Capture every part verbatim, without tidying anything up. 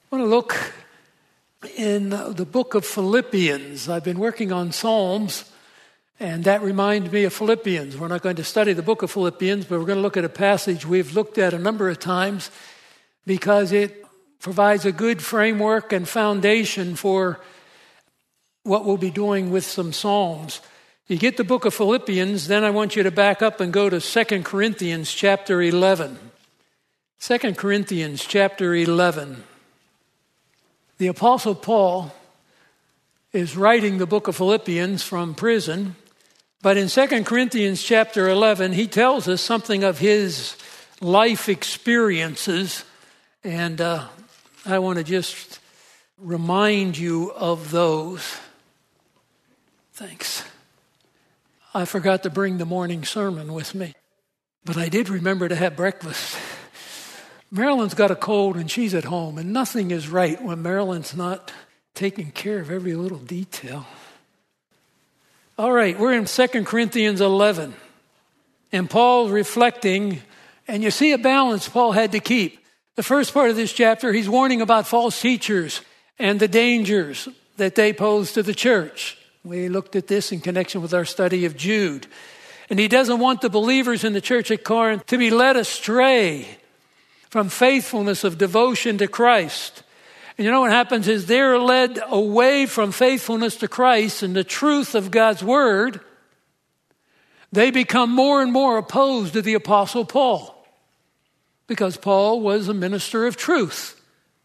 I want to look in the book of Philippians. I've been working on Psalms, and that reminds me of Philippians. We're not going to study the book of Philippians, but we're going to look at a passage we've looked at a number of times because it provides a good framework and foundation for what we'll be doing with some Psalms. You get the book of Philippians, then I want you to back up and go to Second Corinthians chapter eleven. Second Corinthians chapter eleven. The Apostle Paul is writing the book of Philippians from prison, but in Second Corinthians chapter eleven, he tells us something of his life experiences, and uh, I want to just remind you of those. Thanks. I forgot to bring the morning sermon with me, but I did remember to have breakfast. Marilyn's got a cold and she's at home, and nothing is right when Marilyn's not taking care of every little detail. All right, we're in Second Corinthians eleven, and Paul's reflecting, and you see a balance Paul had to keep. The first part of this chapter, he's warning about false teachers and the dangers that they pose to the church. We looked at this in connection with our study of Jude. And he doesn't want the believers in the church at Corinth to be led astray from faithfulness of devotion to Christ. And you know what happens is they're led away from faithfulness to Christ and the truth of God's word. They become more and more opposed to the Apostle Paul because Paul was a minister of truth.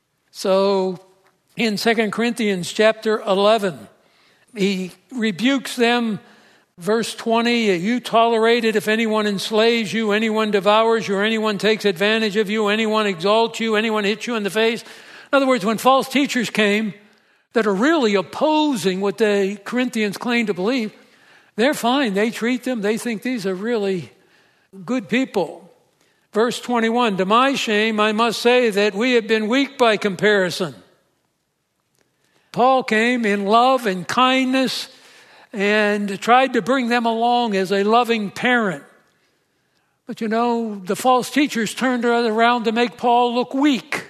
So in Second Corinthians chapter eleven, he rebukes them. Verse twenty, you tolerate it if anyone enslaves you, anyone devours you, or anyone takes advantage of you, anyone exalts you, anyone hits you in the face. In other words, when false teachers came that are really opposing what the Corinthians claim to believe, they're fine. They treat them. They think these are really good people. Verse twenty-one, to my shame, I must say that we have been weak by comparison. Paul came in love and kindness and tried to bring them along as a loving parent. But you know, the false teachers turned around to make Paul look weak.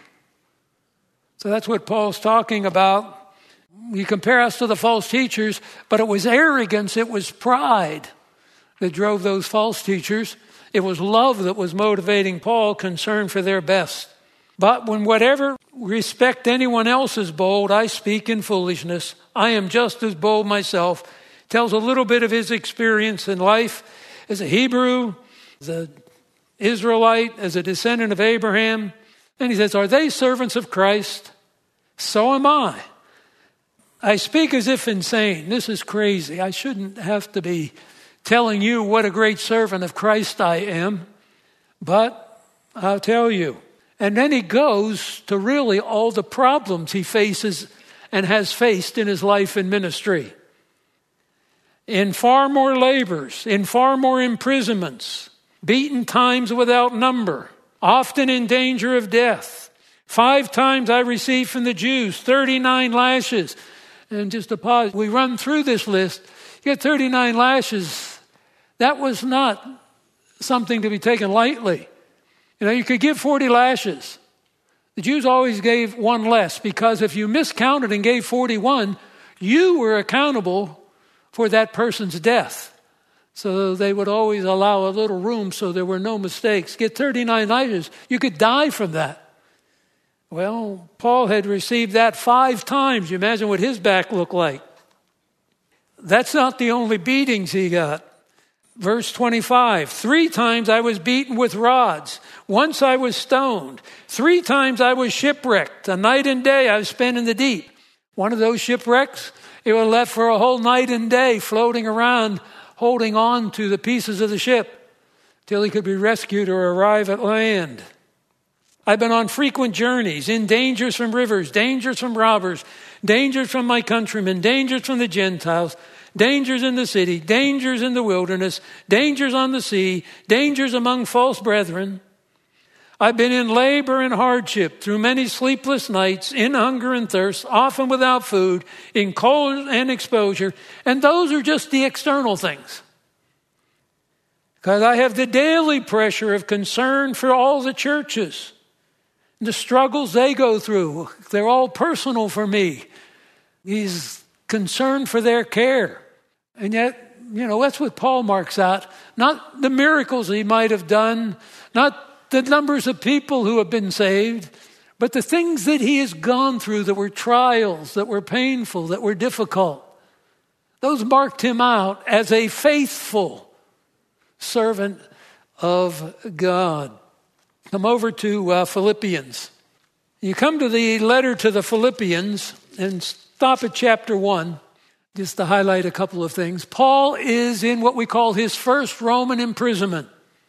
So that's what Paul's talking about. You compare us to the false teachers, but it was arrogance, it was pride that drove those false teachers. It was love that was motivating Paul, concern for their best. But when whatever respect anyone else is bold, I speak in foolishness. I am just as bold myself. Tells a little bit of his experience in life as a Hebrew, as an Israelite, as a descendant of Abraham. And he says, are they servants of Christ? So am I. I speak as if insane. This is crazy. I shouldn't have to be telling you what a great servant of Christ I am. But I'll tell you. And then he goes to really all the problems he faces and has faced in his life and ministry. In far more labors, in far more imprisonments, beaten times without number, often in danger of death. Five times I received from the Jews thirty-nine lashes. And just to pause, we run through this list. You get thirty-nine lashes. That was not something to be taken lightly. You know, you could give forty lashes. The Jews always gave one less because if you miscounted and gave forty-one, you were accountable for that person's death. So they would always allow a little room so there were no mistakes. Get thirty-nine lashes, you could die from that. Well, Paul had received that five times. You imagine what his back looked like. That's not the only beatings he got. Verse twenty-five, three times I was beaten with rods. Once I was stoned. Three times I was shipwrecked. A night and day I was spent in the deep. One of those shipwrecks, it was left for a whole night and day floating around, holding on to the pieces of the ship till he could be rescued or arrive at land. I've been on frequent journeys, in dangers from rivers, dangers from robbers, dangers from my countrymen, dangers from the Gentiles, dangers in the city, dangers in the wilderness, dangers on the sea, dangers among false brethren. I've been in labor and hardship through many sleepless nights, in hunger and thirst, often without food, in cold and exposure. And those are just the external things. Because I have the daily pressure of concern for all the churches. the struggles they go through. They're all personal for me. He's concerned for their care. And yet, you know, that's what Paul marks out. Not the miracles he might have done, not the numbers of people who have been saved, but the things that he has gone through that were trials, that were painful, that were difficult. Those marked him out as a faithful servant of God. Come over to uh, Philippians. You come to the letter to the Philippians and stop at chapter one, just to highlight a couple of things. Paul is in what we call his first Roman imprisonment.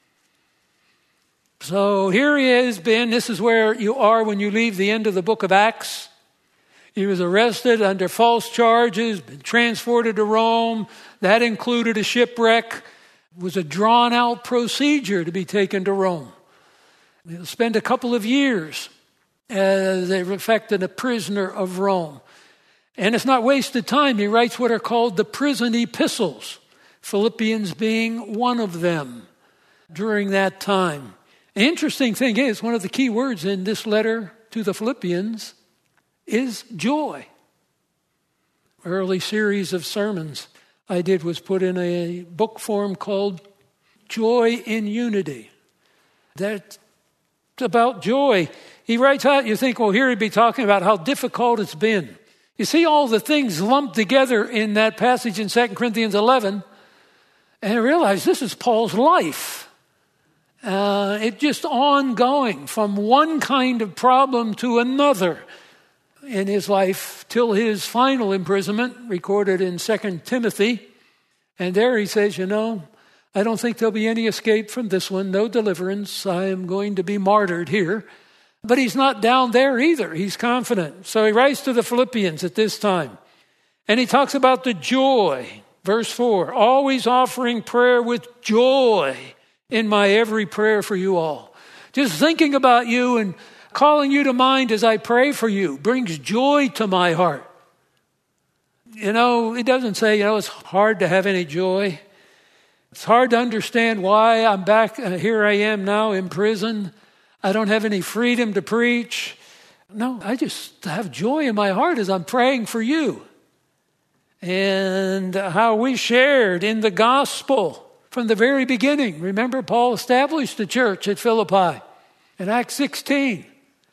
So here he has been. This is where you are when you leave the end of the book of Acts. He was arrested under false charges, been transported to Rome. That included a shipwreck. It was a drawn-out procedure to be taken to Rome. He'll spend a couple of years as a, in fact, a prisoner of Rome. And it's not wasted time. He writes what are called the prison epistles, Philippians being one of them during that time. The interesting thing is, one of the key words in this letter to the Philippians is joy. Early series of sermons I did was put in a book form called Joy in Unity. That's about joy. He writes out, you think, well, here he'd be talking about how difficult it's been. You see all the things lumped together in that passage in Second Corinthians eleven, and I realize this is Paul's life. Uh, it's just ongoing from one kind of problem to another in his life till his final imprisonment, recorded in Second Timothy. And there he says, you know, I don't think there'll be any escape from this one, no deliverance. I am going to be martyred here. But he's not down there either. He's confident. So he writes to the Philippians at this time. And he talks about the joy. Verse four, always offering prayer with joy in my every prayer for you all. Just thinking about you and calling you to mind as I pray for you brings joy to my heart. You know, it doesn't say, you know, it's hard to have any joy. It's hard to understand why I'm back, uh, here I am now in prison. I don't have any freedom to preach. No, I just have joy in my heart as I'm praying for you. And how we shared in the gospel from the very beginning. Remember, Paul established the church at Philippi in Acts sixteen.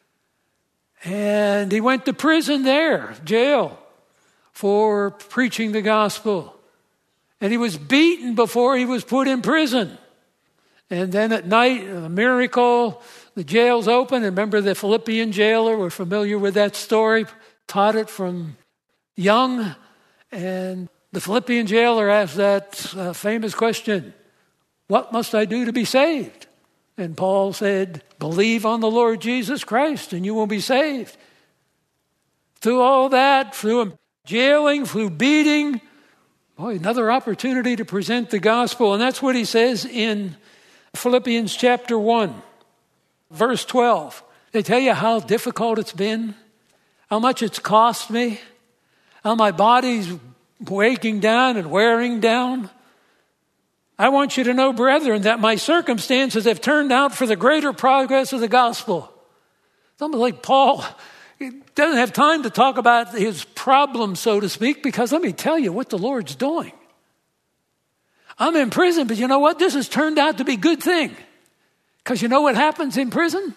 And he went to prison there, jail, for preaching the gospel. And he was beaten before he was put in prison. And then at night, a miracle, the jail's open. And remember the Philippian jailer, we're familiar with that story, taught it from young. And the Philippian jailer asked that uh, famous question, what must I do to be saved? And Paul said, believe on the Lord Jesus Christ and you will be saved. Through all that, through jailing, through beating, boy, another opportunity to present the gospel. And that's what he says in Philippians chapter one, verse twelve. They tell you how difficult it's been, how much it's cost me, how my body's breaking down and wearing down. I want you to know, brethren, that my circumstances have turned out for the greater progress of the gospel. It's almost like Paul doesn't have time to talk about his problem, so to speak, because let me tell you what the Lord's doing. I'm in prison, but you know what? This has turned out to be a good thing. Because you know what happens in prison?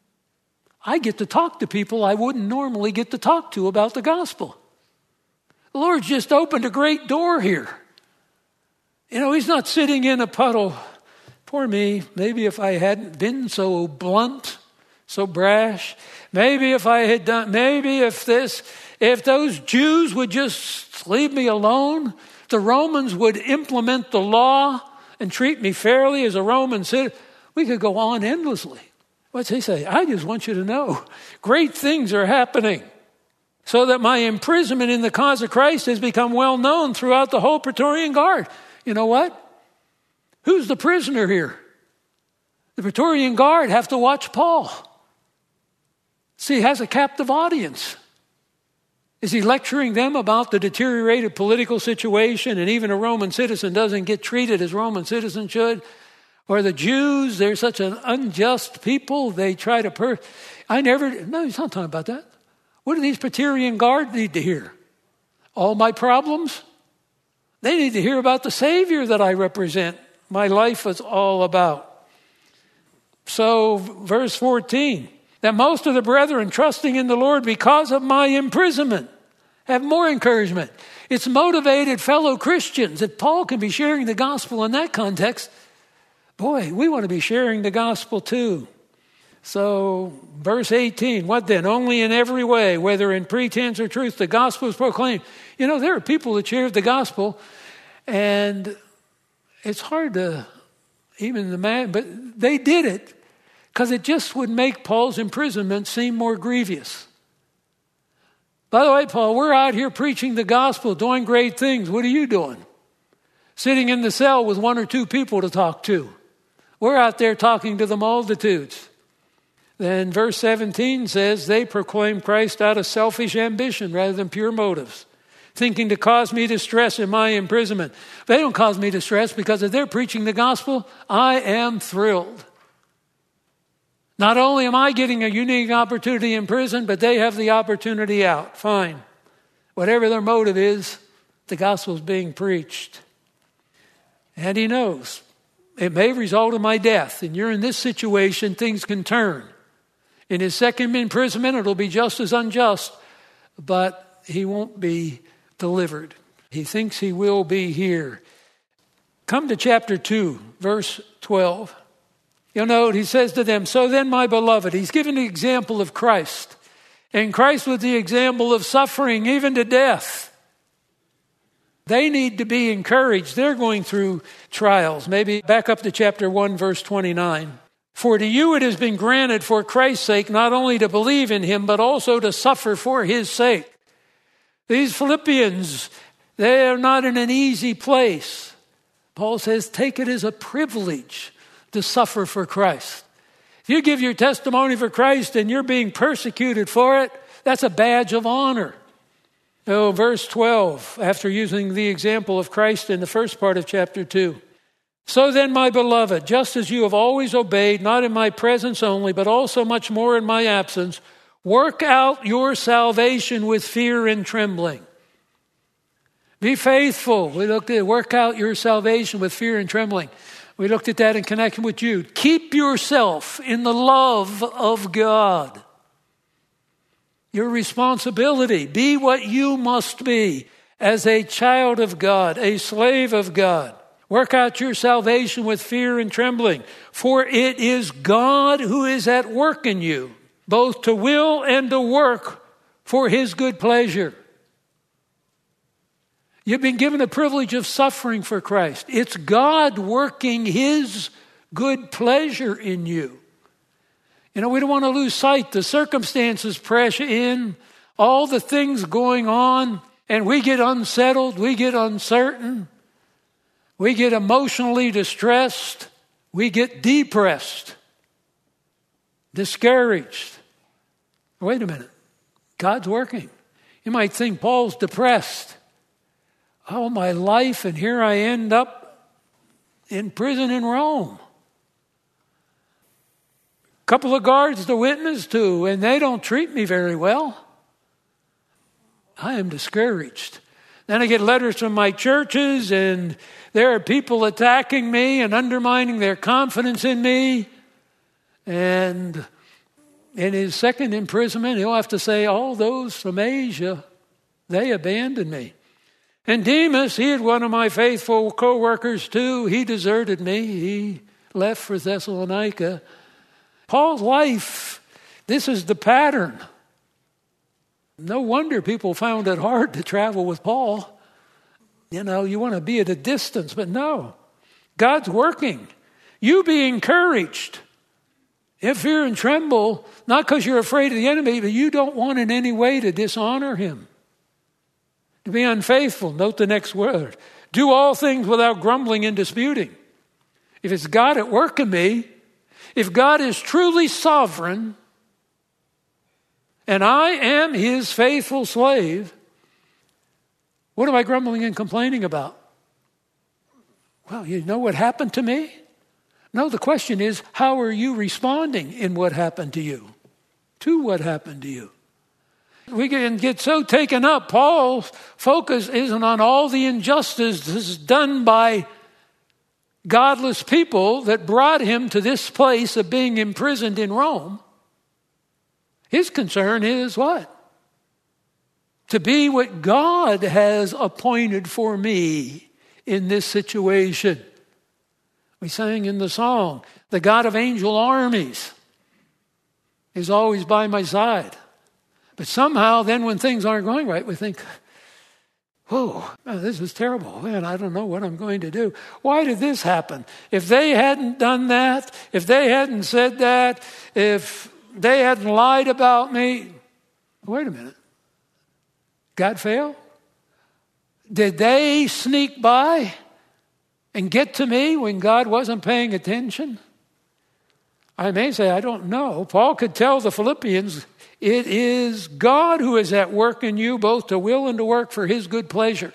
I get to talk to people I wouldn't normally get to talk to about the gospel. The Lord's just opened a great door here. You know, he's not sitting in a puddle. Poor me. Maybe if I hadn't been so blunt, so brash. Maybe if I had done, maybe if this, if those Jews would just leave me alone, the Romans would implement the law and treat me fairly as a Roman citizen. We could go on endlessly. What's he say? I just want you to know, great things are happening. So that my imprisonment in the cause of Christ has become well known throughout the whole Praetorian Guard. You know what? Who's the prisoner here? The Praetorian Guard have to watch Paul. See, he has a captive audience. Is he lecturing them about the deteriorated political situation and even a Roman citizen doesn't get treated as Roman citizens should? Or the Jews, they're such an unjust people. They try to per... I never... No, he's not talking about that. What do these Praetorian Guard need to hear? All my problems? They need to hear about the Savior that I represent. My life is all about. So, verse fourteen, that most of the brethren trusting in the Lord because of my imprisonment have more encouragement. It's motivated fellow Christians. If Paul can be sharing the gospel in that context, boy, we want to be sharing the gospel too. So, verse eighteen, what then? Only in every way, whether in pretense or truth, the gospel is proclaimed. You know, there are people that share the gospel, and it's hard to even imagine, but they did it because it just would make Paul's imprisonment seem more grievous. By the way, Paul, we're out here preaching the gospel, doing great things. What are you doing? Sitting in the cell with one or two people to talk to. We're out there talking to the multitudes. Then verse seventeen says, they proclaim Christ out of selfish ambition rather than pure motives, thinking to cause me distress in my imprisonment. They don't cause me distress because if they're preaching the gospel, I am thrilled. Not only am I getting a unique opportunity in prison, but they have the opportunity out. Fine. Whatever their motive is, the gospel is being preached. And he knows it may result in my death. And you're in this situation, things can turn. In his second imprisonment, it'll be just as unjust, but he won't be delivered. He thinks he will be here. Come to chapter two, verse twelve. You'll note he says to them, so then, my beloved, he's given the example of Christ. And Christ was the example of suffering, even to death. They need to be encouraged. They're going through trials. Maybe back up to chapter one, verse twenty-nine. For to you it has been granted for Christ's sake not only to believe in him, but also to suffer for his sake. These Philippians, they are not in an easy place. Paul says, take it as a privilege to suffer for Christ. If you give your testimony for Christ and you're being persecuted for it, that's a badge of honor. Oh, verse twelve, after using the example of Christ in the first part of chapter two. So then, my beloved, just as you have always obeyed, not in my presence only, but also much more in my absence, work out your salvation with fear and trembling. Be faithful. We looked at work out your salvation with fear and trembling. We looked at that in connection with Jude. Keep yourself in the love of God. Your responsibility. Be what you must be as a child of God, a slave of God. Work out your salvation with fear and trembling, for it is God who is at work in you, both to will and to work for his good pleasure. You've been given the privilege of suffering for Christ. It's God working his good pleasure in you. You know, we don't want to lose sight. The circumstances press in, all the things going on, and we get unsettled, we get uncertain. We get emotionally distressed. We get depressed, discouraged. Wait a minute. God's working. You might think Paul's depressed. Oh, my life, and here I end up in prison in Rome. A couple of guards to witness to, and they don't treat me very well. I am discouraged. Then I get letters from my churches, and there are people attacking me and undermining their confidence in me. And in his second imprisonment, he'll have to say, all those from Asia, they abandoned me. And Demas, he had one of my faithful co-workers too. He deserted me. He left for Thessalonica. Paul's life, this is the pattern. No wonder people found it hard to travel with Paul. You know, you want to be at a distance, but no. God's working. You be encouraged. If fear and tremble, not because you're afraid of the enemy, but you don't want in any way to dishonor him. To be unfaithful. Note the next word. Do all things without grumbling and disputing. If it's God at work in me, if God is truly sovereign, and I am his faithful slave, what am I grumbling and complaining about? Well, you know what happened to me? No, the question is, how are you responding in what happened to you? To what happened to you? We can get so taken up. Paul's focus isn't on all the injustices done by godless people that brought him to this place of being imprisoned in Rome. His concern is what? To be what God has appointed for me in this situation. We sang in the song, the God of angel armies is always by my side. But somehow then when things aren't going right, we think, oh, this is terrible. Man, I don't know what I'm going to do. Why did this happen? If they hadn't done that, if they hadn't said that, if they hadn't lied about me, wait a minute. God fail? Did they sneak by and get to me when God wasn't paying attention? I may say, I don't know. Paul could tell the Philippians, it is God who is at work in you, both to will and to work for his good pleasure.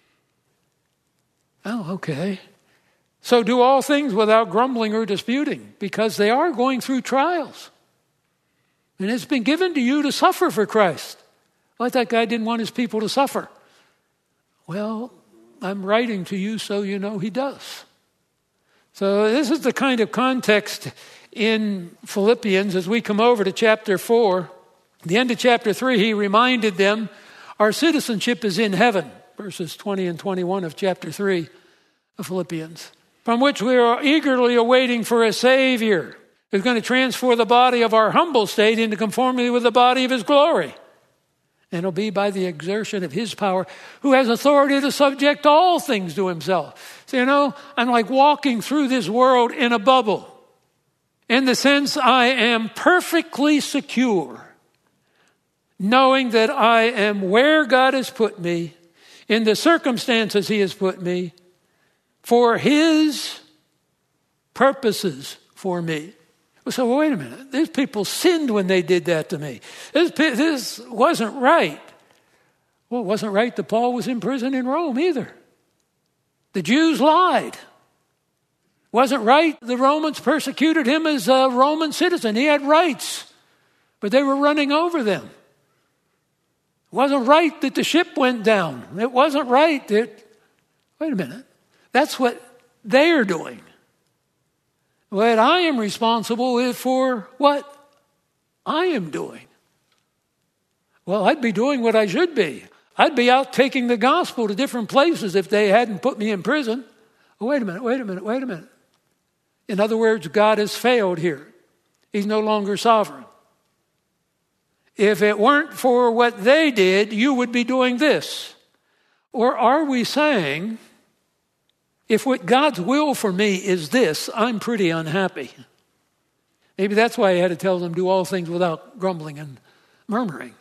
Oh, okay. So do all things without grumbling or disputing, because they are going through trials. And it's been given to you to suffer for Christ. Well, I thought God didn't want his people to suffer. Well, I'm writing to you so you know he does. So this is the kind of context in Philippians as we come over to chapter four. At the end of chapter three, he reminded them our citizenship is in heaven, verses twenty and twenty-one of chapter three of Philippians, from which we are eagerly awaiting for a Savior who's going to transform the body of our humble state into conformity with the body of his glory. And it'll be by the exertion of his power, who has authority to subject all things to himself. So, you know, I'm like walking through this world in a bubble. In the sense I am perfectly secure, knowing that I am where God has put me, in the circumstances he has put me, for his purposes for me. So well, wait a minute. These people sinned when they did that to me. This, this wasn't right. Well, it wasn't right that Paul was in prison in Rome either. The Jews lied. Wasn't right the Romans persecuted him as a Roman citizen. He had rights, but they were running over them. It wasn't right that the ship went down. It wasn't right that... Wait a minute. That's what they are doing. What I am responsible is for what I am doing. Well, I'd be doing what I should be. I'd be out taking the gospel to different places if they hadn't put me in prison. Oh, wait a minute, wait a minute, wait a minute. In other words, God has failed here. He's no longer sovereign. If it weren't for what they did, you would be doing this. Or are we saying, if what God's will for me is this, I'm pretty unhappy. Maybe that's why he had to tell them, do all things without grumbling and murmuring.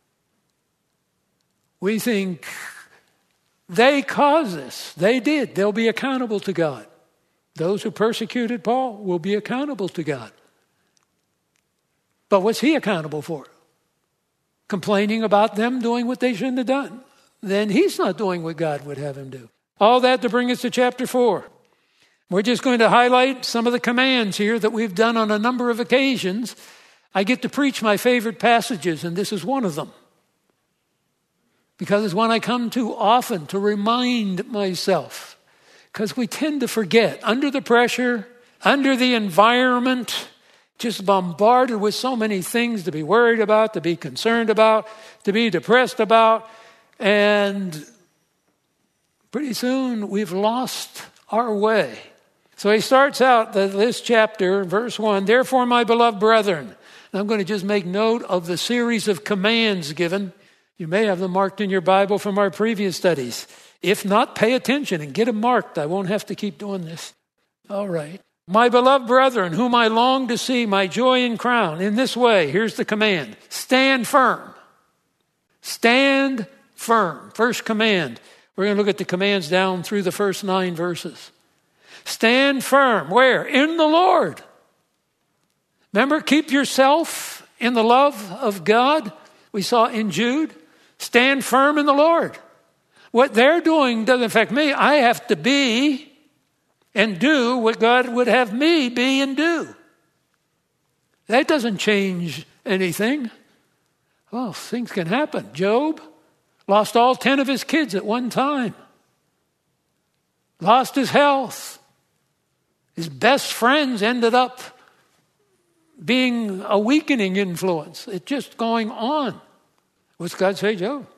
We think they caused this. They did. They'll be accountable to God. Those who persecuted Paul will be accountable to God. But what's he accountable for? Complaining about them doing what they shouldn't have done. Then he's not doing what God would have him do. All that to bring us to chapter four. We're just going to highlight some of the commands here that we've done on a number of occasions. I get to preach my favorite passages, and this is one of them. Because it's one I come to often to remind myself. Because we tend to forget, under the pressure, under the environment, just bombarded with so many things to be worried about, to be concerned about, to be depressed about, and pretty soon we've lost our way. So he starts out this chapter, verse one, therefore, my beloved brethren. And I'm going to just make note of the series of commands given. You may have them marked in your Bible from our previous studies. If not, pay attention and get them marked. I won't have to keep doing this. All right. My beloved brethren, whom I long to see, my joy and crown. In this way, here's the command. Stand firm. Stand firm. First command. We're going to look at the commands down through the first nine verses. Stand firm. Where? In the Lord. Remember, keep yourself in the love of God. We saw in Jude. Stand firm in the Lord. What they're doing doesn't affect me. I have to be and do what God would have me be and do. That doesn't change anything. Well, things can happen. Job lost all ten of his kids at one time. Lost his health. His best friends ended up being a weakening influence. It's just going on. What's God say, Job?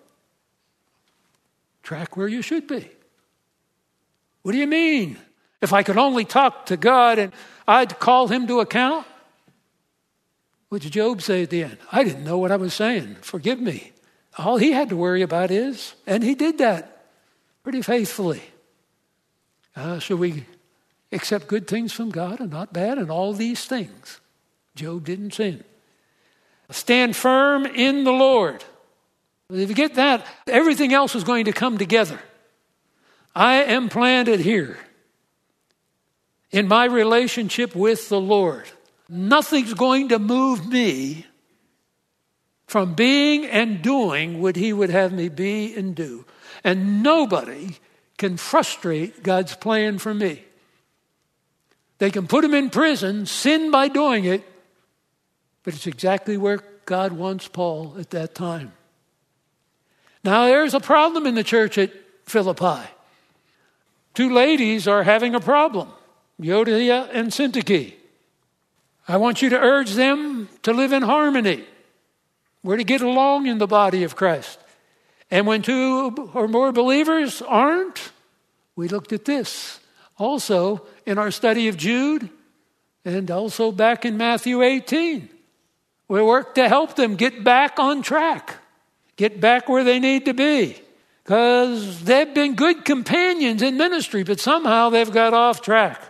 Track where you should be. What do you mean? If I could only talk to God and I'd call him to account? What did Job say at the end? I didn't know what I was saying. Forgive me. All he had to worry about is, and he did that pretty faithfully. Uh, should we accept good things from God and not bad? And all these things. Job didn't sin. Stand firm in the Lord. If you get that, everything else is going to come together. I am planted here in my relationship with the Lord. Nothing's going to move me from being and doing what he would have me be and do. And nobody can frustrate God's plan for me. They can put him in prison, sin by doing it, but it's exactly where God wants Paul at that time. Now, there's a problem in the church at Philippi. Two ladies are having a problem, Euodia and Syntyche. I want you to urge them to live in harmony. We're to get along in the body of Christ. And when two or more believers aren't, we looked at this also in our study of Jude and also back in Matthew eighteen. We work to help them get back on track, get back where they need to be. Because they've been good companions in ministry, but somehow they've got off track.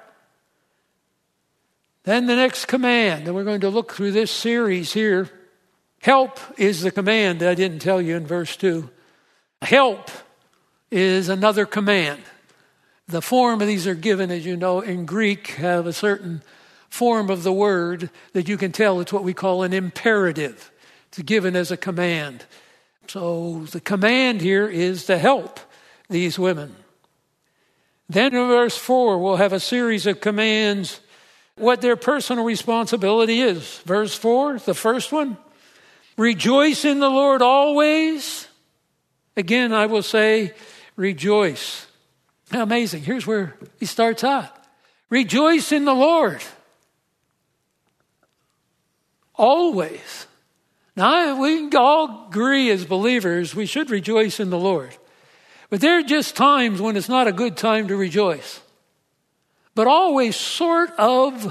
Then the next command, and we're going to look through this series here. Help is the command that I didn't tell you in verse two. Help is another command. The form of these are given, as you know, in Greek, have a certain form of the word that you can tell it's what we call an imperative. It's given as a command. So the command here is to help these women. Then in verse four, we'll have a series of commands, what their personal responsibility is. Verse four, the first one, rejoice in the Lord always. Again, I will say, rejoice. How amazing. Here's where he starts out. Rejoice in the Lord. Always. Now, we can all agree as believers, we should rejoice in the Lord. But there are just times when it's not a good time to rejoice. But always sort of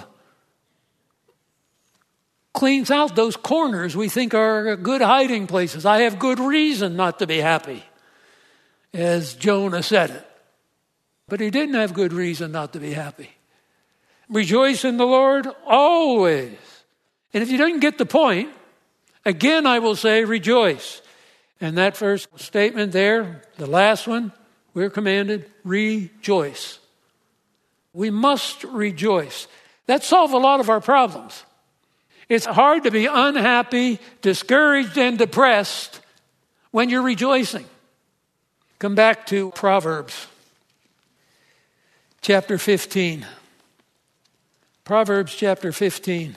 cleans out those corners we think are good hiding places. I have good reason not to be happy, as Jonah said it. But he didn't have good reason not to be happy. Rejoice in the Lord always. And if you didn't get the point, again I will say rejoice. And that first statement there, the last one, we're commanded, rejoice. We must rejoice. That solves a lot of our problems. It's hard to be unhappy, discouraged, and depressed when you're rejoicing. Come back to Proverbs chapter fifteen. Proverbs chapter fifteen.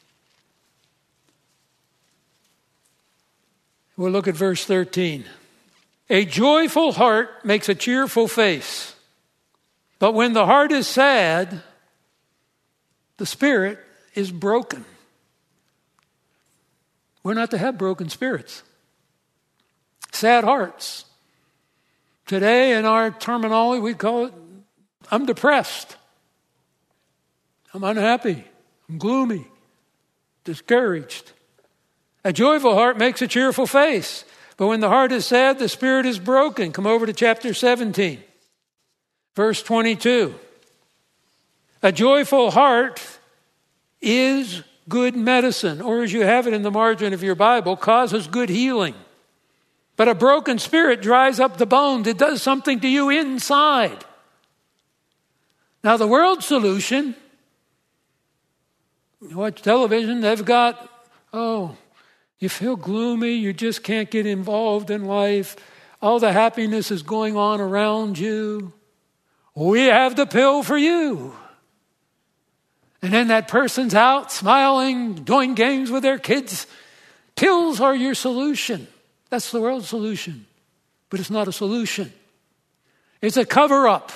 We'll look at verse thirteen. A joyful heart makes a cheerful face, but when the heart is sad, the spirit is broken. We're not to have broken spirits. Sad hearts. Today, in our terminology, we call it, I'm depressed. I'm unhappy. I'm gloomy. Discouraged. A joyful heart makes a cheerful face. But when the heart is sad, the spirit is broken. Come over to chapter seventeen. Verse twenty-two. A joyful heart is good medicine, or as you have it in the margin of your Bible, causes good healing. But a broken spirit dries up the bones. It does something to you inside. Now the world's solution, you watch television, they've got, oh, you feel gloomy, you just can't get involved in life. All the happiness is going on around you. We have the pill for you. And then that person's out smiling, doing games with their kids. Pills are your solution. That's the world's solution. But it's not a solution. It's a cover-up.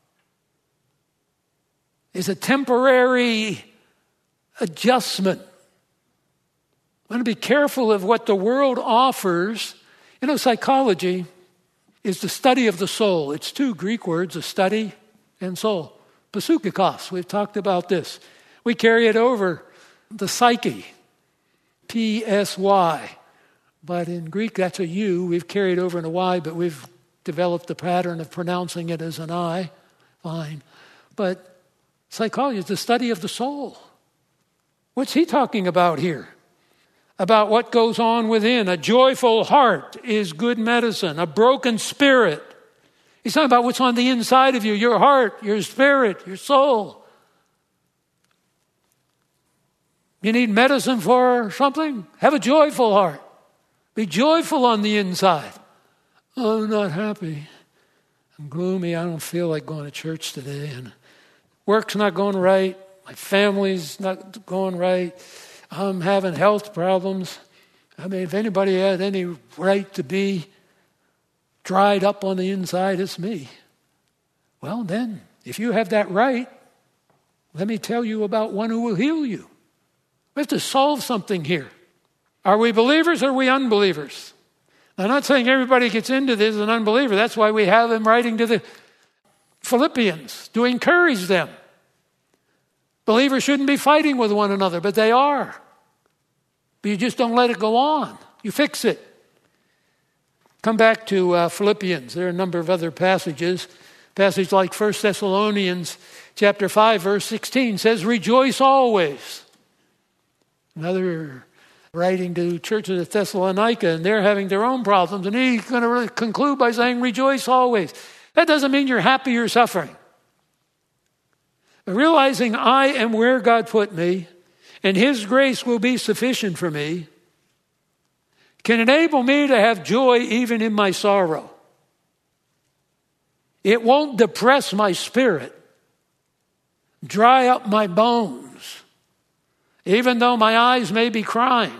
It's a temporary adjustment. I want to be careful of what the world offers. You know, psychology is the study of the soul. It's two Greek words, a study and soul. Psychikos, we've talked about this. We carry it over, the psyche, P S Y. But in Greek, that's a U. We've carried over in a Y, but we've developed the pattern of pronouncing it as an I. Fine. But psychology is the study of the soul. What's he talking about here? About what goes on within. A joyful heart is good medicine. A broken spirit. He's talking about what's on the inside of you, your heart, your spirit, your soul. You need medicine for something? Have a joyful heart. Be joyful on the inside. Oh, I'm not happy. I'm gloomy. I don't feel like going to church today. And work's not going right. My family's not going right. I'm having health problems. I mean, if anybody had any right to be dried up on the inside, it's me. Well, then, if you have that right, let me tell you about one who will heal you. We have to solve something here. Are we believers or are we unbelievers? I'm not saying everybody gets into this as an unbeliever. That's why we have him writing to the Philippians to encourage them. Believers shouldn't be fighting with one another, but they are. But you just don't let it go on. You fix it. Come back to uh, Philippians. There are a number of other passages. Passage like First Thessalonians chapter five, verse sixteen says, rejoice always. Another writing to church of Thessalonica, and they're having their own problems. And he's going to really conclude by saying, rejoice always. That doesn't mean you're happy or suffering. But realizing I am where God put me, and his grace will be sufficient for me, can enable me to have joy even in my sorrow. It won't depress my spirit, dry up my bones, even though my eyes may be crying.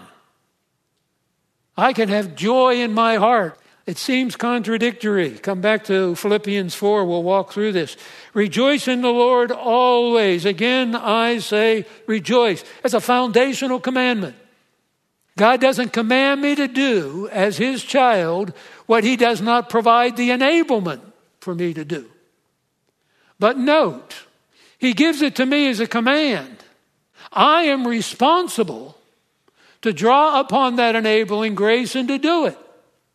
I can have joy in my heart. It seems contradictory. Come back to Philippians four. We'll walk through this. Rejoice in the Lord always. Again, I say rejoice. That's a foundational commandment. God doesn't command me to do as his child what he does not provide the enablement for me to do. But note, he gives it to me as a command. I am responsible to draw upon that enabling grace and to do it.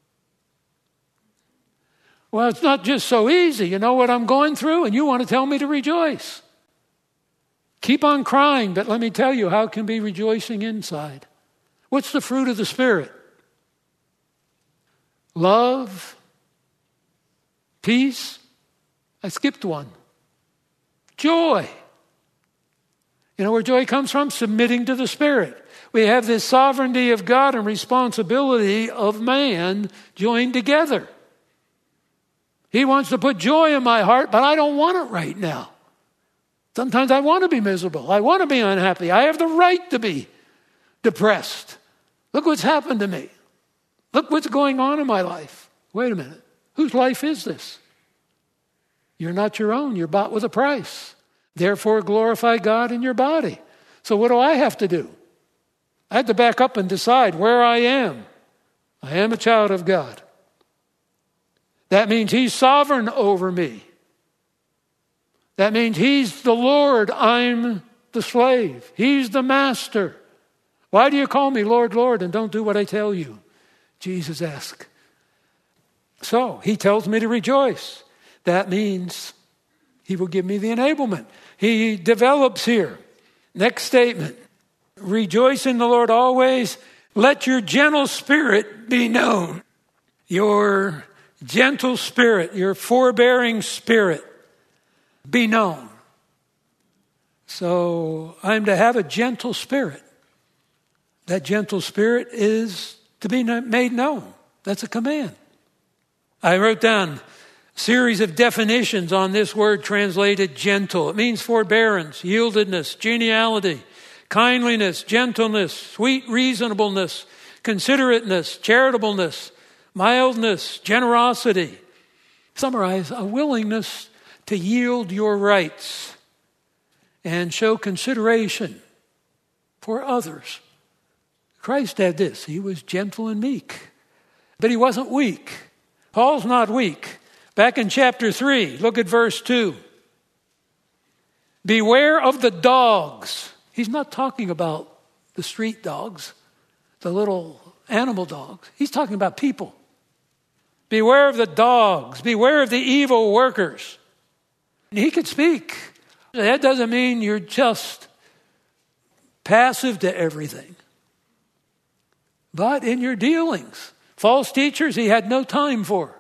Well, it's not just so easy. You know what I'm going through, and you want to tell me to rejoice. Keep on crying, but let me tell you how it can be rejoicing inside. What's the fruit of the Spirit? Love, peace. I skipped one. Joy. You know where joy comes from? Submitting to the Spirit. We have this sovereignty of God and responsibility of man joined together. He wants to put joy in my heart, but I don't want it right now. Sometimes I want to be miserable. I want to be unhappy. I have the right to be depressed. Look what's happened to me. Look what's going on in my life. Wait a minute. Whose life is this? You're not your own. You're bought with a price. Therefore, glorify God in your body. So what do I have to do? I have to back up and decide where I am. I am a child of God. That means he's sovereign over me. That means he's the Lord. I'm the slave. He's the master. Why do you call me Lord, Lord, and don't do what I tell you? Jesus asked. So he tells me to rejoice. That means he will give me the enablement. He develops here. Next statement. Rejoice in the Lord always. Let your gentle spirit be known. Your gentle spirit, your forbearing spirit be known. So I'm to have a gentle spirit. That gentle spirit is to be made known. That's a command. I wrote down Series of definitions on this word translated gentle. It means forbearance, yieldedness, geniality, kindliness, gentleness, sweet reasonableness, considerateness, charitableness, mildness, generosity. Summarize, a willingness to yield your rights and show consideration for others. Christ had this. He was gentle and meek, but he wasn't weak. Paul's not weak. Back in chapter three, look at verse two. Beware of the dogs. He's not talking about the street dogs, the little animal dogs. He's talking about people. Beware of the dogs. Beware of the evil workers. And he could speak. That doesn't mean you're just passive to everything. But in your dealings, false teachers he had no time for.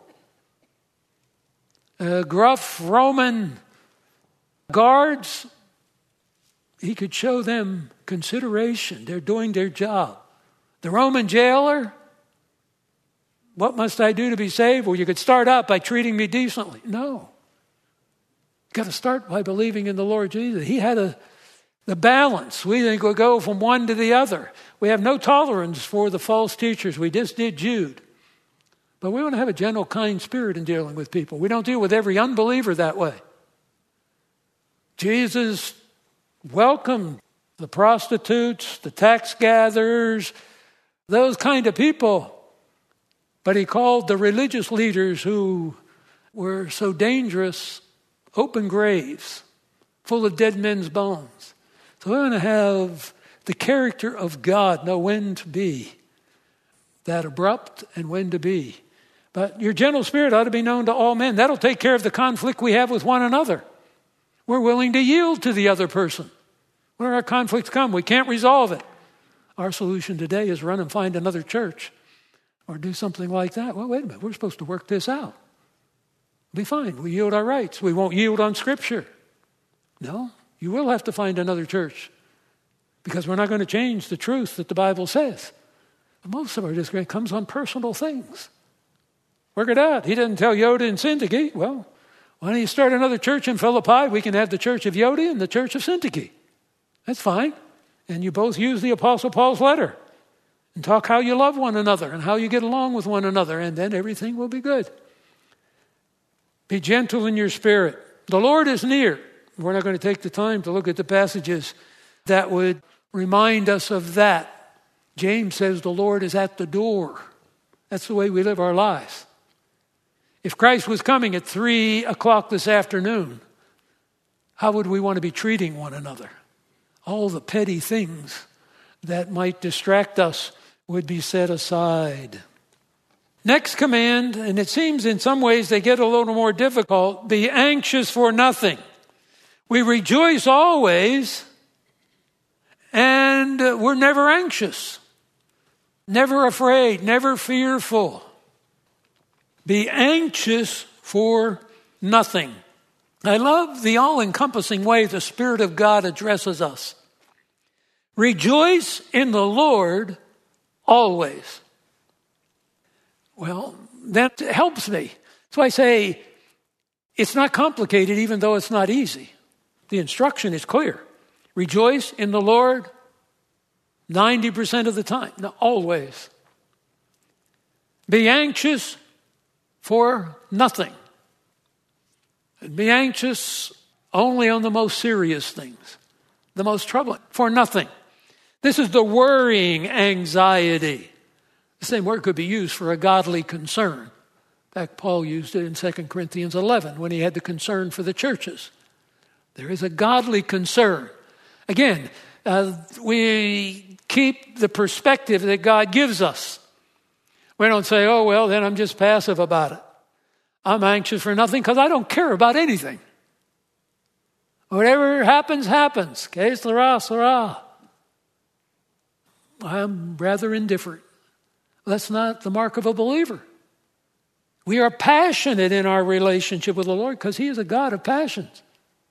Uh, gruff Roman guards, he could show them consideration. They're doing their job. The Roman jailer, what must I do to be saved? Well, you could start out by treating me decently. No. You've got to start by believing in the Lord Jesus. He had a the balance. We think we'll go from one to the other. We have no tolerance for the false teachers. We just did Jude. But we want to have a gentle, kind spirit in dealing with people. We don't deal with every unbeliever that way. Jesus welcomed the prostitutes, the tax gatherers, those kind of people. But he called the religious leaders who were so dangerous open graves, full of dead men's bones. So we want to have the character of God, know when to be that abrupt and when to be. But your gentle spirit ought to be known to all men. That'll take care of the conflict we have with one another. We're willing to yield to the other person. Where our conflicts come, we can't resolve it. Our solution today is run and find another church or do something like that. Well, wait a minute. We're supposed to work this out. Be fine. We yield our rights. We won't yield on Scripture. No, you will have to find another church because we're not going to change the truth that the Bible says. But most of our disagreement comes on personal things. Work it out. He didn't tell Yoda and Syntyche, well, why don't you start another church in Philippi? We can have the church of Yoda and the church of Syntyche. That's fine. And you both use the Apostle Paul's letter and talk how you love one another and how you get along with one another, and then everything will be good. Be gentle in your spirit. The Lord is near. We're not going to take the time to look at the passages that would remind us of that. James says the Lord is at the door. That's the way we live our lives. If Christ was coming at three o'clock this afternoon, how would we want to be treating one another? All the petty things that might distract us would be set aside. Next command, and it seems in some ways they get a little more difficult, be anxious for nothing. We rejoice always, and we're never anxious, never afraid, never fearful. Be anxious for nothing. I love the all-encompassing way the Spirit of God addresses us. Rejoice in the Lord always. Well, that helps me. So I say, it's not complicated even though it's not easy. The instruction is clear. Rejoice in the Lord ninety percent of the time. No, always. Be anxious for nothing. Be anxious only on the most serious things, the most troubling, for nothing. This is the worrying anxiety. The same word could be used for a godly concern. In fact, Paul used it in Second Corinthians eleven when he had the concern for the churches. There is a godly concern. Again, uh, we keep the perspective that God gives us. We don't say, oh, well, then I'm just passive about it. I'm anxious for nothing because I don't care about anything. Whatever happens, happens. Que sera, sera. I'm rather indifferent. That's not the mark of a believer. We are passionate in our relationship with the Lord because He is a God of passions.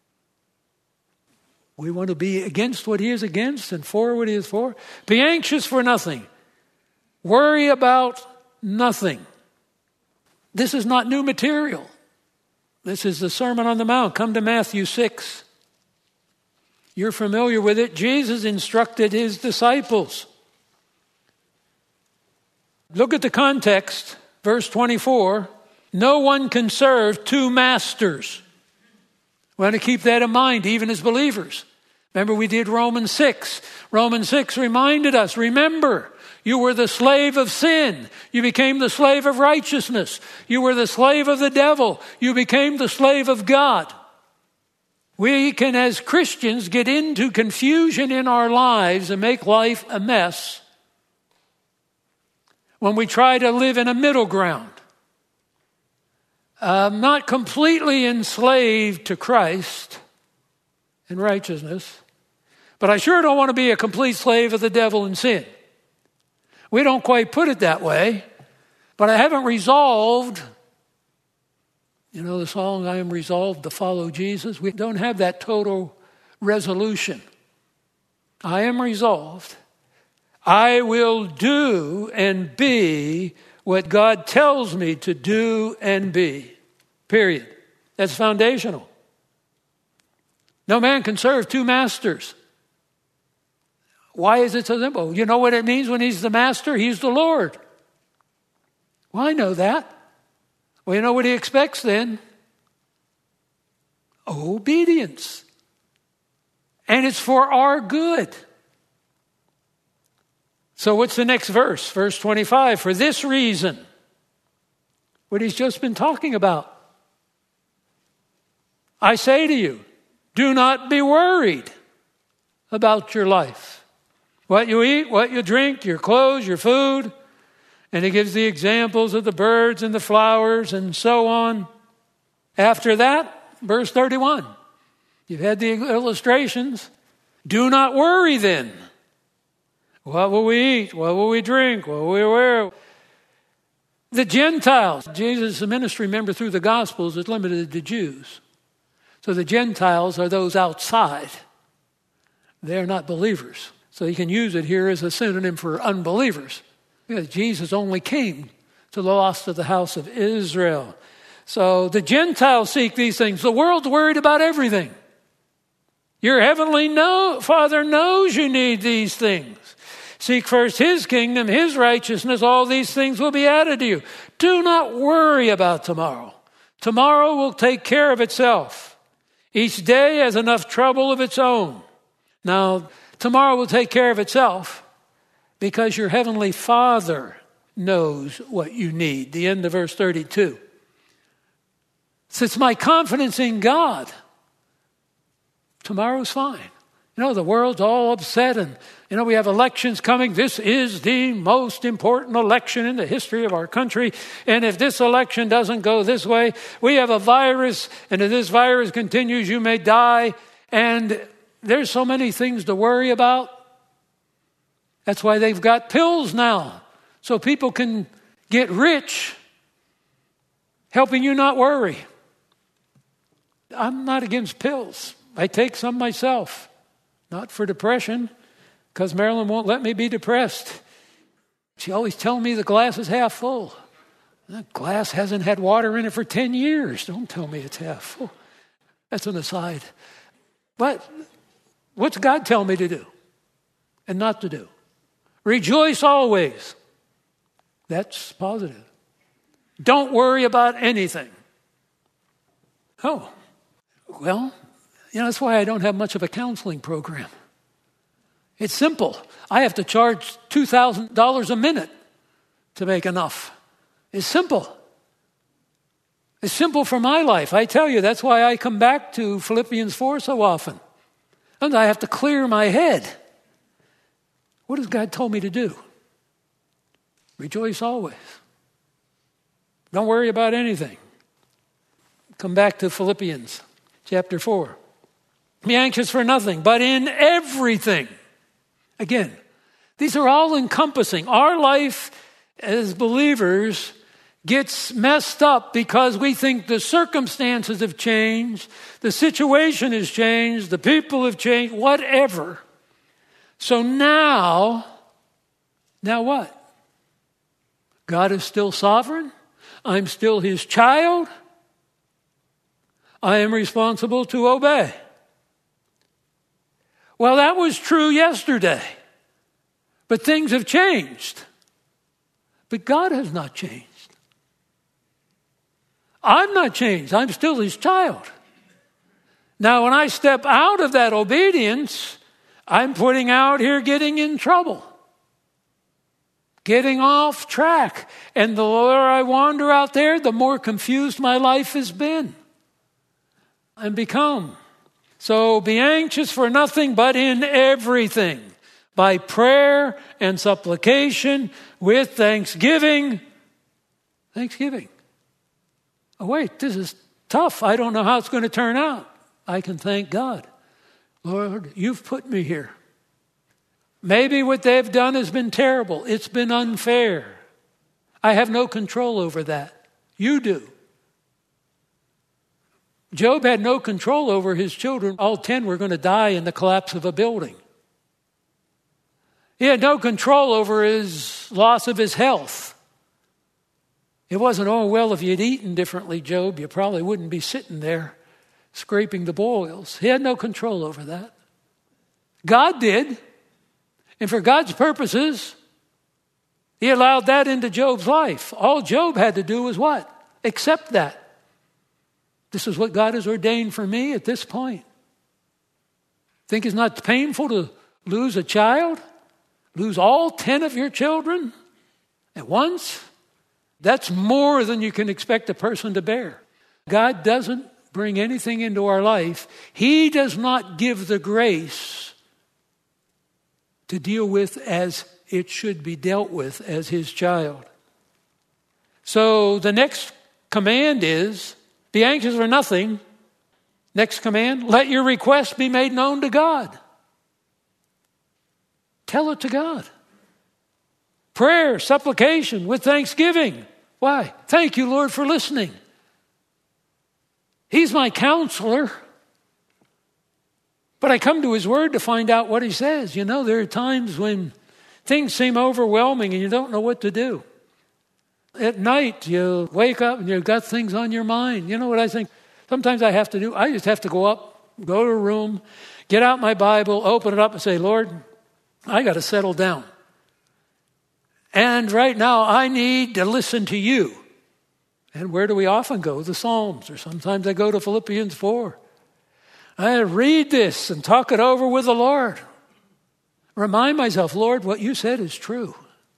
We want to be against what He is against and for what He is for. Be anxious for nothing. Worry about nothing. This is not new material. This is the Sermon on the Mount. Come to Matthew six. You're familiar with it. Jesus instructed his disciples. Look at the context, verse twenty-four. No one can serve two masters. We want to keep that in mind, even as believers. Remember, we did Romans six. Romans six reminded us, remember, you were the slave of sin. You became the slave of righteousness. You were the slave of the devil. You became the slave of God. We can, as Christians, get into confusion in our lives and make life a mess when we try to live in a middle ground. I'm not completely enslaved to Christ and righteousness, but I sure don't want to be a complete slave of the devil and sin. We don't quite put it that way, but I haven't resolved. You know the song, I am resolved to follow Jesus? We don't have that total resolution. I am resolved. I will do and be what God tells me to do and be. Period. That's foundational. No man can serve two masters. Why is it so simple? You know what it means when he's the master? He's the Lord. Well, I know that. Well, you know what he expects then? Obedience. And it's for our good. So what's the next verse? Verse twenty-five. For this reason, what he's just been talking about. I say to you, do not be worried about your life. What you eat, what you drink, your clothes, your food. And he gives the examples of the birds and the flowers and so on. After that, verse thirty-one. You've had the illustrations. Do not worry then. What will we eat? What will we drink? What will we wear? The Gentiles. Jesus' ministry, remember, through the Gospels is limited to Jews. So the Gentiles are those outside. They're not believers. So you can use it here as a synonym for unbelievers. Because Jesus only came to the lost of the house of Israel. So the Gentiles seek these things. The world's worried about everything. Your heavenly know, Father knows you need these things. Seek first his kingdom, his righteousness, all these things will be added to you. Do not worry about tomorrow. Tomorrow will take care of itself. Each day has enough trouble of its own. Now, tomorrow will take care of itself because your heavenly Father knows what you need. The end of verse thirty-two. So it's my confidence in God. Tomorrow's fine. You know, the world's all upset and, you know, we have elections coming. This is the most important election in the history of our country. And if this election doesn't go this way, we have a virus. And if this virus continues, you may die. And there's so many things to worry about. That's why they've got pills now. So people can get rich helping you not worry. I'm not against pills. I take some myself. Not for depression, because Marilyn won't let me be depressed. She always tells me the glass is half full. That glass hasn't had water in it for ten years. Don't tell me it's half full. That's an aside. But what's God tell me to do and not to do? Rejoice always. That's positive. Don't worry about anything. Oh, well, you know, that's why I don't have much of a counseling program. It's simple. I have to charge two thousand dollars a minute to make enough. It's simple. It's simple for my life. I tell you, that's why I come back to Philippians four so often. And I have to clear my head. What has God told me to do? Rejoice always. Don't worry about anything. Come back to Philippians chapter four. Be anxious for nothing, but in everything. Again, these are all encompassing. Our life as believers gets messed up because we think the circumstances have changed, the situation has changed, the people have changed, whatever. So now, now what? God is still sovereign. I'm still his child. I am responsible to obey. Well, that was true yesterday, but things have changed. But God has not changed. I'm not changed. I'm still his child. Now, when I step out of that obedience, I'm putting out here getting in trouble, getting off track. And the lower I wander out there, the more confused my life has been and become. So be anxious for nothing, but in everything, by prayer and supplication, with thanksgiving. Thanksgiving. Oh, wait, this is tough. I don't know how it's going to turn out. I can thank God. Lord, you've put me here. Maybe what they've done has been terrible. It's been unfair. I have no control over that. You do. Job had no control over his children. All ten were going to die in the collapse of a building. He had no control over his loss of his health. It wasn't, oh, well, if you'd eaten differently, Job, you probably wouldn't be sitting there scraping the boils. He had no control over that. God did. And for God's purposes, he allowed that into Job's life. All Job had to do was what? Accept that. This is what God has ordained for me at this point. Think it's not painful to lose a child? Lose all ten of your children at once? That's more than you can expect a person to bear. God doesn't bring anything into our life. He does not give the grace to deal with as it should be dealt with as his child. So the next command is, be anxious for nothing. Next command, let your request be made known to God. Tell it to God. Prayer, supplication with thanksgiving. Why? Thank you, Lord, for listening. He's my counselor. But I come to his word to find out what he says. You know, there are times when things seem overwhelming and you don't know what to do. At night, you wake up and you've got things on your mind. You know what I think? Sometimes I have to do? I just have to go up, go to a room, get out my Bible, open it up and say, Lord, I got to settle down. And right now, I need to listen to you. And where do we often go? The Psalms, or sometimes I go to Philippians four. I read this and talk it over with the Lord. Remind myself, Lord, what you said is true.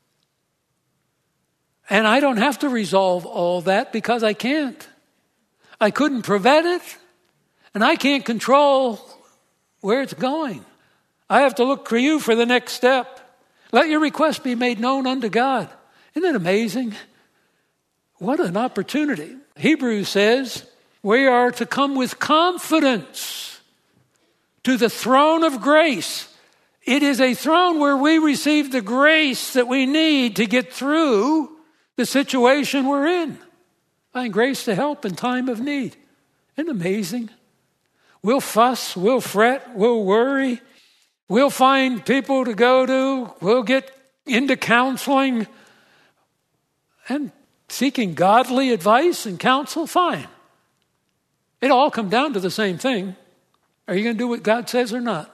And I don't have to resolve all that because I can't. I couldn't prevent it, and I can't control where it's going. I have to look for you for the next step. Let your request be made known unto God. Isn't it amazing? What an opportunity. Hebrews says we are to come with confidence to the throne of grace. It is a throne where we receive the grace that we need to get through the situation we're in. Find grace to help in time of need. Isn't it amazing? We'll fuss, we'll fret, we'll worry. We'll find people to go to. We'll get into counseling and seeking godly advice and counsel. Fine. It all comes down to the same thing. Are you going to do what God says or not?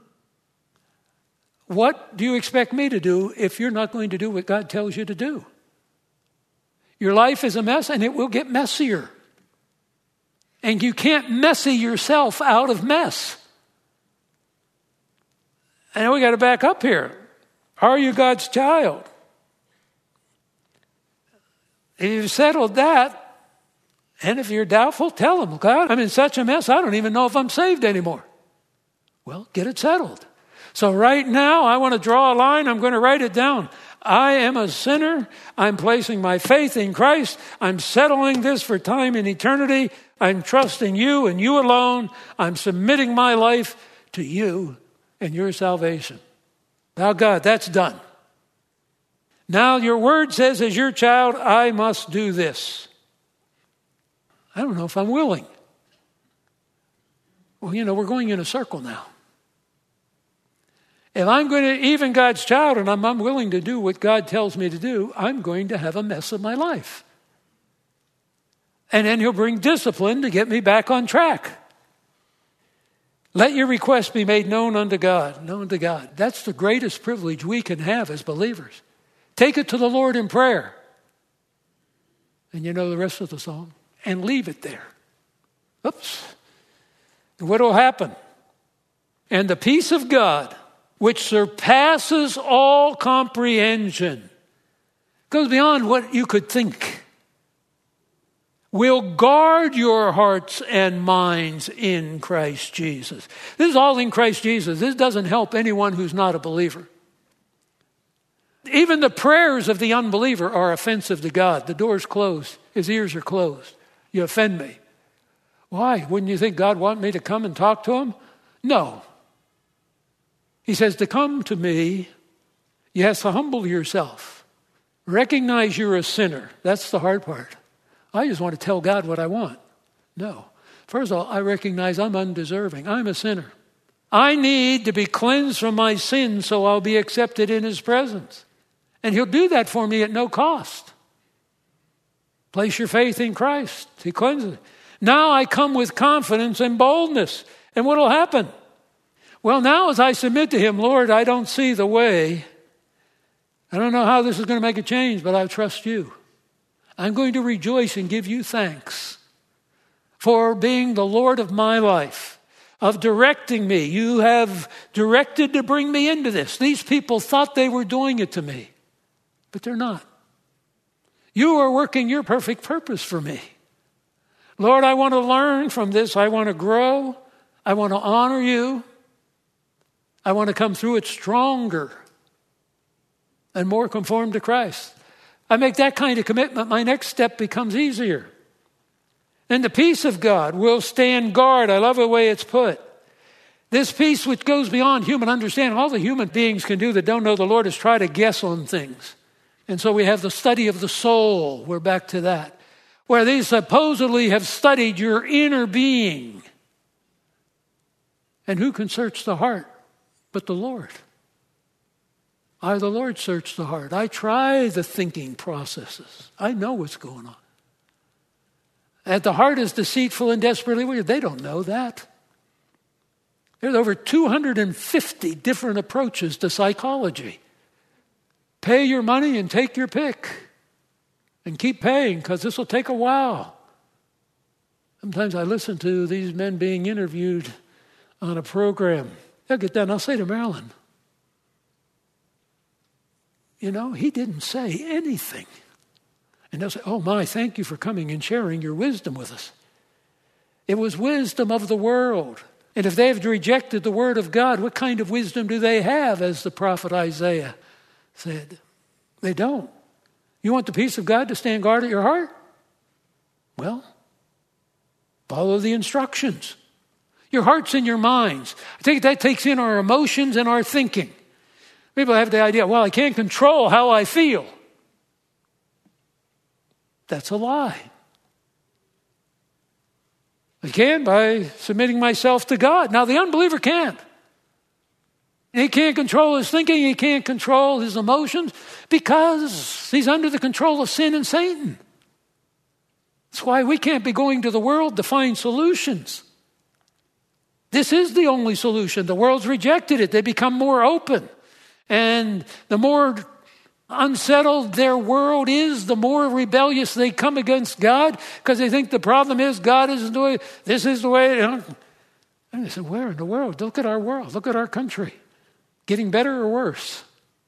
What do you expect me to do if you're not going to do what God tells you to do? Your life is a mess and it will get messier. And you can't messy yourself out of mess. And we got to back up here. Are you God's child? If you've settled that, and if you're doubtful, tell him, God, I'm in such a mess, I don't even know if I'm saved anymore. Well, get it settled. So right now, I want to draw a line. I'm going to write it down. I am a sinner. I'm placing my faith in Christ. I'm settling this for time and eternity. I'm trusting you and you alone. I'm submitting my life to you and your salvation. Now, God, that's done. Now, your word says, as your child, I must do this. I don't know if I'm willing. Well, you know, we're going in a circle now. If I'm going to, even God's child, and I'm unwilling to do what God tells me to do, I'm going to have a mess of my life. And then he'll bring discipline to get me back on track. Let your request be made known unto God. Known to God. That's the greatest privilege we can have as believers. Take it to the Lord in prayer. And you know the rest of the song. And leave it there. Oops. What will happen? And the peace of God, which surpasses all comprehension, goes beyond what you could think, will guard your hearts and minds in Christ Jesus. This is all in Christ Jesus. This doesn't help anyone who's not a believer. Even the prayers of the unbeliever are offensive to God. The door's closed. His ears are closed. You offend me. Why? Wouldn't you think God want me to come and talk to him? No. He says to come to me, you have to humble yourself. Recognize you're a sinner. That's the hard part. I just want to tell God what I want. No. First of all, I recognize I'm undeserving. I'm a sinner. I need to be cleansed from my sins so I'll be accepted in his presence. And he'll do that for me at no cost. Place your faith in Christ. He cleanses it. Now I come with confidence and boldness. And what will happen? Well, now as I submit to him, Lord, I don't see the way. I don't know how this is going to make a change, but I trust you. I'm going to rejoice and give you thanks for being the Lord of my life, of directing me. You have directed to bring me into this. These people thought they were doing it to me, but they're not. You are working your perfect purpose for me. Lord, I want to learn from this. I want to grow. I want to honor you. I want to come through it stronger and more conformed to Christ. I make that kind of commitment, my next step becomes easier. And the peace of God will stand guard. I love the way it's put. This peace which goes beyond human understanding. All the human beings can do that don't know the Lord is try to guess on things. And so we have the study of the soul. We're back to that. Where they supposedly have studied your inner being. And who can search the heart but the Lord? I, the Lord, search the heart. I try the thinking processes. I know what's going on. That the heart is deceitful and desperately wicked. They don't know that. There's over two hundred fifty different approaches to psychology. Pay your money and take your pick. And keep paying, because this will take a while. Sometimes I listen to these men being interviewed on a program. They'll get done. I'll say to Marilyn, you know, he didn't say anything. And they'll say, oh my, thank you for coming and sharing your wisdom with us. It was wisdom of the world. And if they have rejected the word of God, what kind of wisdom do they have, as the prophet Isaiah said? They don't. You want the peace of God to stand guard at your heart? Well, follow the instructions. Your hearts and your minds. I think that takes in our emotions and our thinking. People have the idea, well, I can't control how I feel. That's a lie. I can by submitting myself to God. Now, the unbeliever can't. He can't control his thinking. He can't control his emotions because he's under the control of sin and Satan. That's why we can't be going to the world to find solutions. This is the only solution. The world's rejected it. They become more open. And the more unsettled their world is, the more rebellious they come against God because they think the problem is God isn't doing, this is the way. And they said, where in the world? Look at our world. Look at our country. Getting better or worse?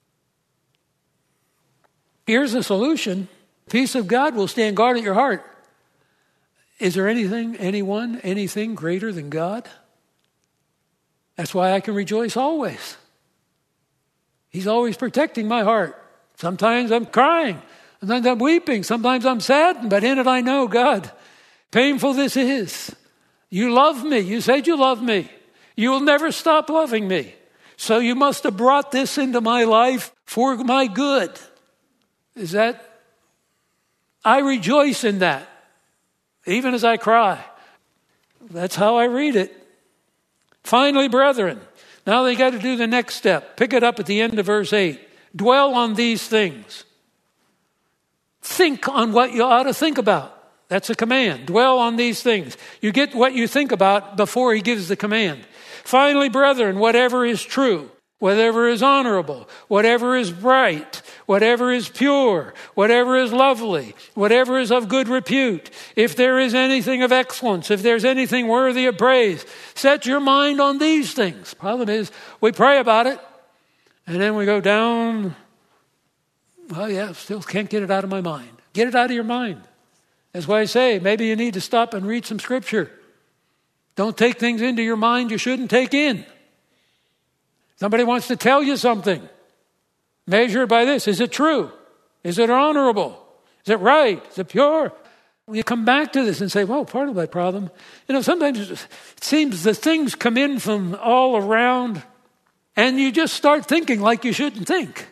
Here's the solution. Peace of God will stand guard at your heart. Is there anything, anyone, anything greater than God? That's why I can rejoice always. He's always protecting my heart. Sometimes I'm crying. Sometimes I'm weeping. Sometimes I'm saddened. But in it I know, God, painful this is. You love me. You said you love me. You will never stop loving me. So you must have brought this into my life for my good. Is that? I rejoice in that, even as I cry. That's how I read it. Finally, brethren, now they got to do the next step. Pick it up at the end of verse eight. Dwell on these things. Think on what you ought to think about. That's a command. Dwell on these things. You get what you think about before he gives the command. Finally, brethren, whatever is true, whatever is honorable, whatever is bright, whatever is pure, whatever is lovely, whatever is of good repute, if there is anything of excellence, if there's anything worthy of praise, set your mind on these things. Problem is, we pray about it, and then we go down. Well, yeah, still can't get it out of my mind. Get it out of your mind. That's why I say, maybe you need to stop and read some scripture. Don't take things into your mind you shouldn't take in. Somebody wants to tell you something. Measure it by this. Is it true? Is it honorable? Is it right? Is it pure? You come back to this and say, well, part of my problem, you know, sometimes it seems the things come in from all around and you just start thinking like you shouldn't think.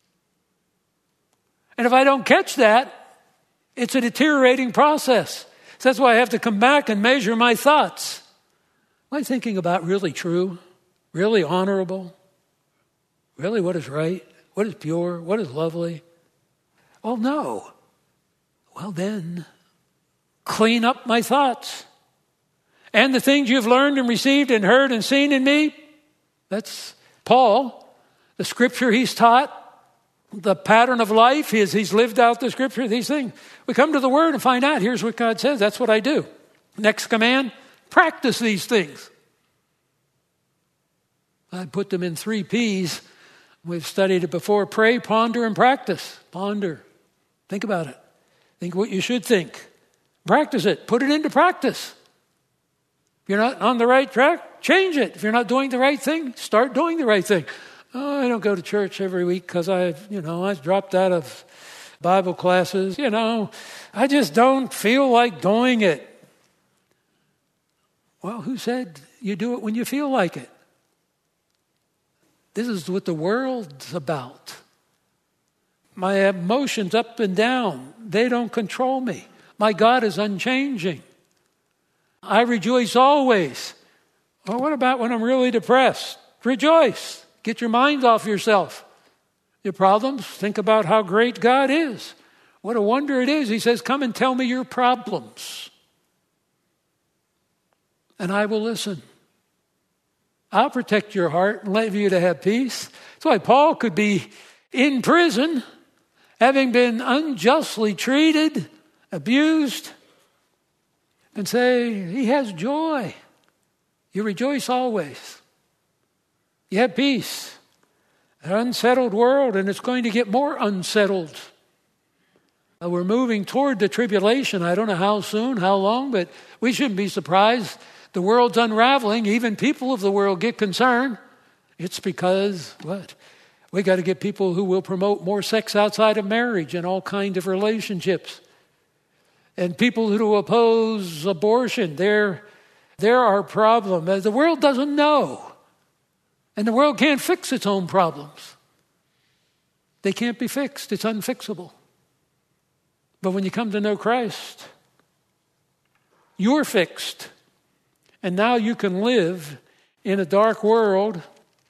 And if I don't catch that, it's a deteriorating process. So that's why I have to come back and measure my thoughts. Am I thinking about really true? Really honorable? Really what is right? What is pure? What is lovely? Oh, no. Well, then, clean up my thoughts. And the things you've learned and received and heard and seen in me, that's Paul, the scripture he's taught, the pattern of life is he's lived out the scripture, these things. We come to the word and find out, here's what God says. That's what I do. Next command, practice these things. I put them in three P's. We've studied it before. Pray, ponder, and practice. Ponder. Think about it. Think what you should think. Practice it. Put it into practice. If you're not on the right track, change it. If you're not doing the right thing, start doing the right thing. Oh, I don't go to church every week because I've, you know, I've dropped out of Bible classes. You know, I just don't feel like doing it. Well, who said you do it when you feel like it? This is what the world's about. My emotions up and down, they don't control me. My God is unchanging. I rejoice always. Well, what about when I'm really depressed? Rejoice. Get your mind off yourself. Your problems, think about how great God is. What a wonder it is. He says, come and tell me your problems. And I will listen. I'll protect your heart and let you to have peace. That's why Paul could be in prison, having been unjustly treated, abused, and say, he has joy. You rejoice always. You have peace. An unsettled world, and it's going to get more unsettled. We're moving toward the tribulation. I don't know how soon, how long, but we shouldn't be surprised. The world's unraveling. Even people of the world get concerned. It's because, what? We got to get people who will promote more sex outside of marriage and all kinds of relationships. And people who oppose abortion, they're, they're our problem. The world doesn't know. And the world can't fix its own problems. They can't be fixed. It's unfixable. But when you come to know Christ, you're fixed. And now you can live in a dark world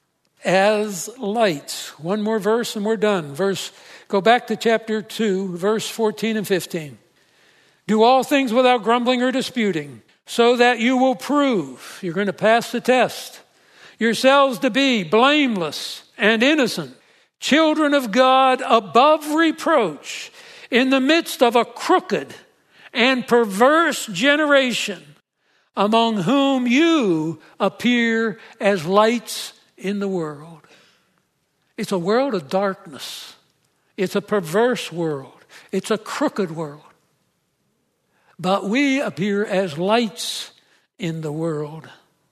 as lights. One more verse and we're done. Verse, go back to chapter two, verse fourteen and fifteen. Do all things without grumbling or disputing, so that you will prove, you're going to pass the test, yourselves to be blameless and innocent, children of God above reproach, in the midst of a crooked and perverse generation, among whom you appear as lights in the world. It's a world of darkness. It's a perverse world. It's a crooked world. But we appear as lights in the world.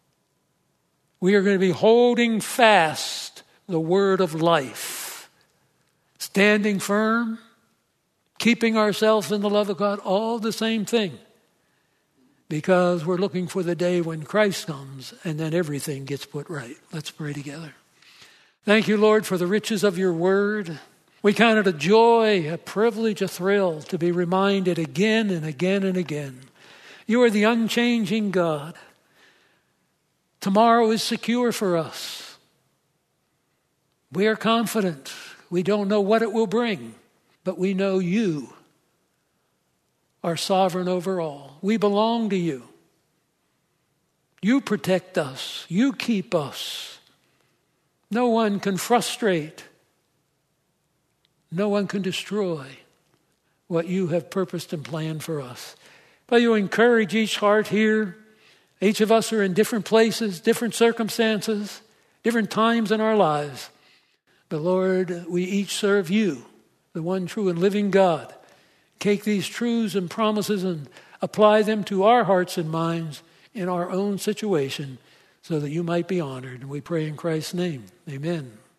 We are going to be holding fast the word of life, standing firm, keeping ourselves in the love of God, all the same thing, because we're looking for the day when Christ comes and then everything gets put right. Let's pray together. Thank you, Lord, for the riches of your word. We count it a joy, a privilege, a thrill to be reminded again and again and again. You are the unchanging God. Tomorrow is secure for us. We are confident. We don't know what it will bring, but we know you are sovereign over all. We belong to you. You protect us. You keep us. No one can frustrate. No one can destroy what you have purposed and planned for us. But you encourage each heart here. Each of us are in different places, different circumstances, different times in our lives. But Lord, we each serve you, the one true and living God. Take these truths and promises and apply them to our hearts and minds in our own situation so that you might be honored. And we pray in Christ's name. Amen.